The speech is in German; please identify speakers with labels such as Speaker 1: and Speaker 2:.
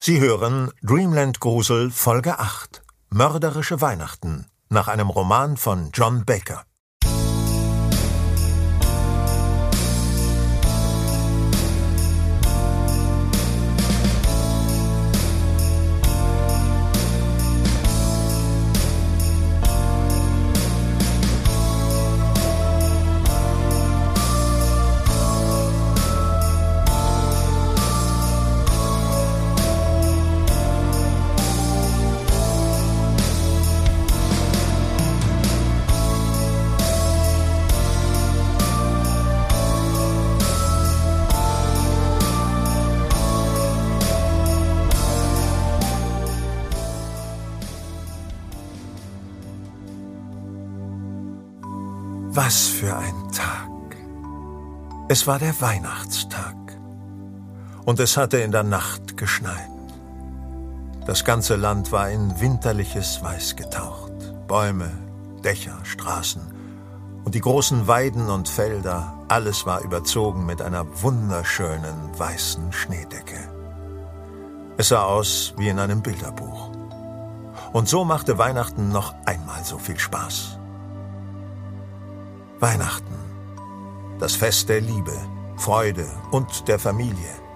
Speaker 1: Sie hören Dreamland Grusel Folge 8 – Mörderische Weihnachten nach einem Roman von John Baker. Was für ein Tag! Es war der Weihnachtstag. Und es hatte in der Nacht geschneit. Das ganze Land war in winterliches Weiß getaucht. Bäume, Dächer, Straßen und die großen Weiden und Felder, alles war überzogen mit einer wunderschönen weißen Schneedecke. Es sah aus wie in einem Bilderbuch. Und so machte Weihnachten noch einmal so viel Spaß. Weihnachten, das Fest der Liebe, Freude und der Familie.